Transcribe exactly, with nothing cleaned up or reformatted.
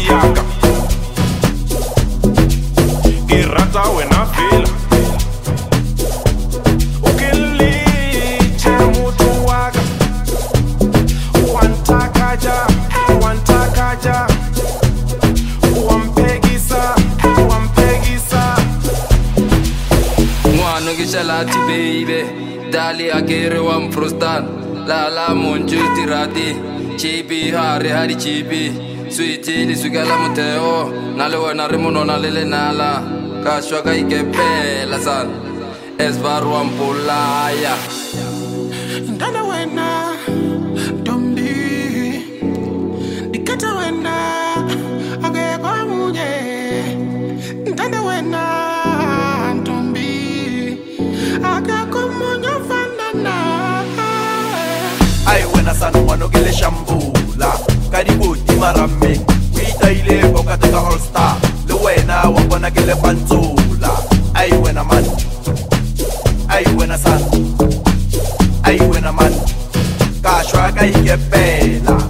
yaka ke rata wena fela o ke le che motho wa ka wanta kaja wanta kaja wampegisa wampegisa ngwana ke shalati baby dali akere wa mfrostan la la monju tirati chibi hare hari chibi sweetie li sugala muteo nale wena re monona le lenala ka shwa ka ikepela san esvarwa mpolaya ndana wena dombi dikata wena age kwa munye ndana wena dombi age kwa munye fanana ai wena sana wano gele shambula kadibuti marame wita ile boka teka all star le wena wabona gele panzula ai wena man ai wena sana ai wena man kashwa ka ikepela